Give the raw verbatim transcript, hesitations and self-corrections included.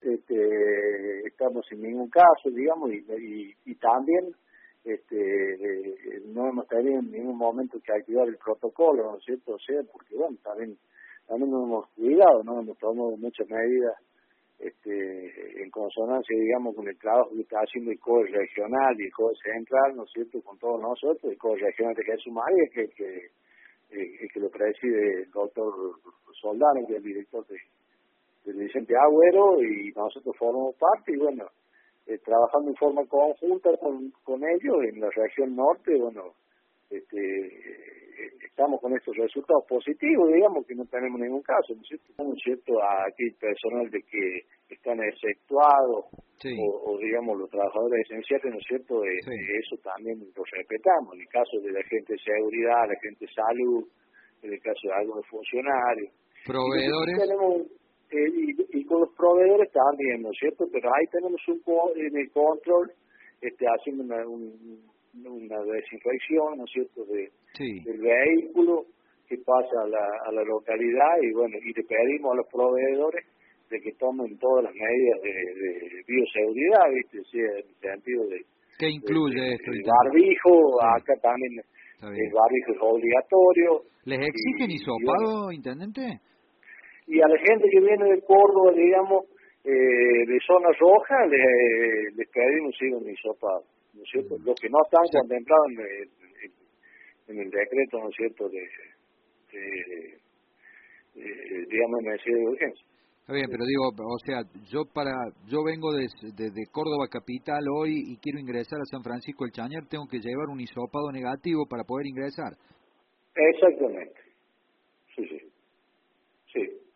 este, estamos sin ningún caso, digamos, y, y, y también este, eh, no hemos tenido en ningún momento que activar el protocolo, ¿no es cierto? O sea, porque bueno, también, también nos hemos cuidado, ¿no? Hemos tomado muchas medidas este, en consonancia, digamos, con el trabajo que está haciendo el C O E regional y el C O E central, ¿no es cierto?, con todos nosotros, el C O E regional de Jesús María, que, que, eh, que lo preside el doctor Soldano, que es el director de, de Vicente Agüero, y nosotros formamos parte, y bueno, eh, trabajando en forma conjunta con, con ellos en la región norte, bueno, este, eh, estamos con estos resultados positivos, digamos que no tenemos ningún caso, ¿no es cierto? ¿No es cierto? Aquí personal de que están exceptuados, sí. o, o digamos los trabajadores esenciales, ¿no es cierto? Eh, Sí. Eso también lo respetamos, en el caso de la gente de seguridad, la gente de salud, en el caso de algunos funcionarios. Proveedores. Y tenemos, eh, y, y con los proveedores también, ¿no es cierto? Pero ahí tenemos un co- en el control, este, haciendo una, un, una desinfección, ¿no es cierto?, de, Sí. del vehículo que pasa a la, a la localidad, y bueno, y le pedimos a los proveedores de que tomen todas las medidas de, de bioseguridad, ¿viste? O sea, en el sentido de, ¿Qué de, incluye de- esto, el intendente? barbijo, Sí. acá también Está el bien. barbijo es obligatorio, ¿Les exigen y, y bueno, hisopado, intendente? y a la gente que viene de Córdoba, digamos, eh, de zona roja, les, les pedimos sí un hisopado, ¿no es cierto? Los que no están O sea, contemplados en el, en, en el decreto, ¿no es cierto?, de, de, de digamos, necesidad de urgencia. está bien, pero digo, o sea, yo para, yo vengo de, de, de Córdoba capital hoy y quiero ingresar a San Francisco del Chañar, tengo que llevar un hisopado negativo para poder ingresar. Exactamente, sí, sí, sí.